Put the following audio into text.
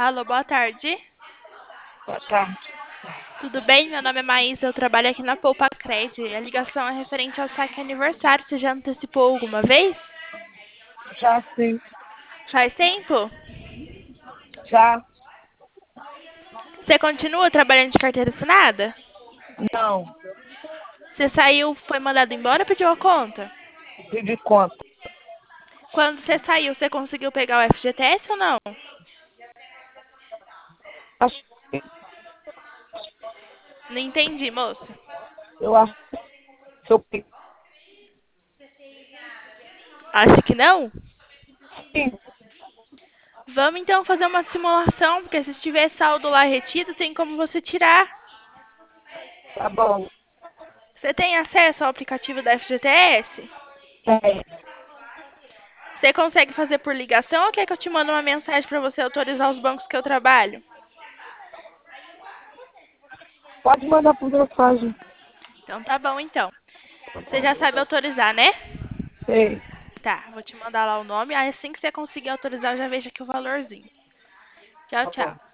Alô, boa tarde. Boa tarde. Tudo bem? Meu nome é Maísa, eu trabalho aqui na Poupa Cred. A ligação é referente ao saque aniversário. Você já antecipou alguma vez? Já sim. Faz tempo? Já? Você continua trabalhando de carteira assinada? Não. Você saiu, foi mandado embora ou pediu a conta? Pedi conta. Quando você saiu, você conseguiu pegar o FGTS ou não? Acho, Não entendi, moço. eu acho que eu peguei. Acha que não? Sim, Vamos então fazer uma simulação, porque se tiver saldo lá retido, tem como você tirar. tá bom. Você tem acesso ao aplicativo da FGTS? É, Você consegue fazer por ligação ou quer que eu te mande uma mensagem para você autorizar os bancos que eu trabalho? pode mandar por mensagem. Então tá bom então. Você já sabe autorizar, né? Sei. Tá, vou te mandar lá o nome. Aí assim que você conseguir autorizar, eu já vejo aqui o valorzinho. Tchau, Tá tchau. bom.